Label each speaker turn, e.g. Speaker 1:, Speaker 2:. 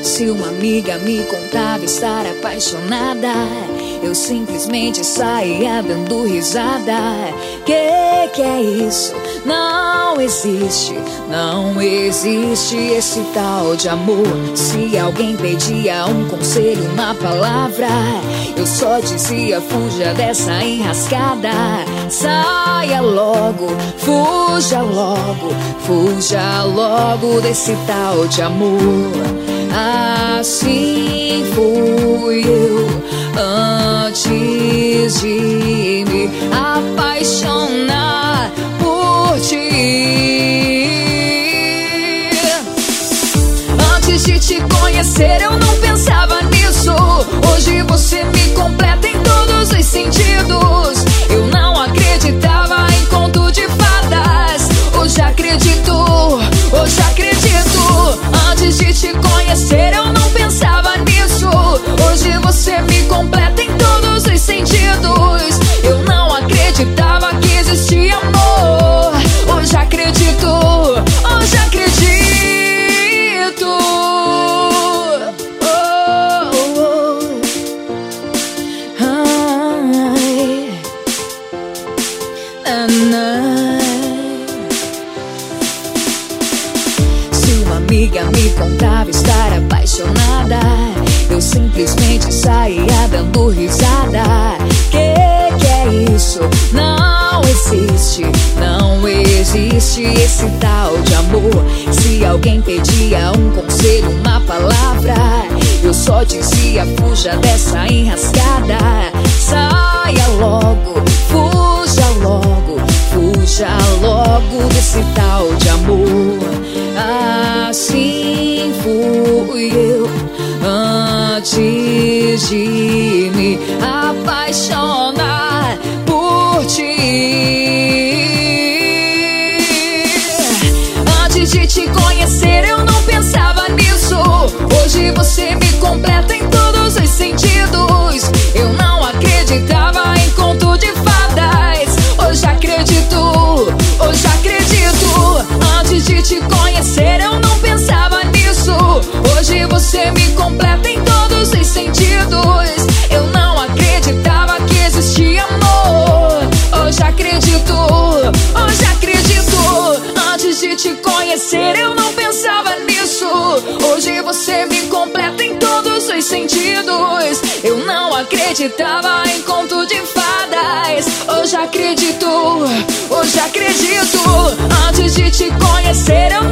Speaker 1: Se uma amiga me contava estar apaixonada, eu simplesmente saía dando risada. Que é isso? Não existe, não existe esse tal de amor. Se alguém pedia um conselho, uma palavra, eu só dizia: fuja dessa enrascada. Saia logo, fuja logo desse tal de amor. Assim fui eu antes de me apaixonar por ti. Antes de te conhecer eu não pensava nisso. Hoje você me completa em todos os sentidos. Eu não acreditava em conto de fadas. Hoje acredito, hoje acredito. Antes de te conhecer eu não pensava nisso. Hoje você me completa em todos os sentidos. Eu não acreditava que existia amor. Hoje acredito, hoje acredito. Se uma amiga me contava estar apaixonada, eu simplesmente saía dando risada. Que é isso? Não existe, não existe esse tal de amor. Se alguém pedia um conselho, uma palavra, eu só dizia: fuja dessa enrascada. Saia logo, fuja logo desse tal de amor. Assim fui eu antes de me apaixonar por ti. Antes de te conhecer eu não pensava nisso. Hoje você me completa em todos os sentidos. Eu não acreditava em conto de fadas. Hoje acredito, hoje acredito. Antes de te conhecer eu não pensava nisso. Hoje você me completa em todos os sentidos. Eu não acreditava que existia amor. Hoje acredito, hoje acredito. Antes de te conhecer eu não pensava nisso. Hoje você me completa em todos os sentidos. Eu não acreditava em conto de fadas. Hoje acredito, hoje acredito. Antes de te conhecer eu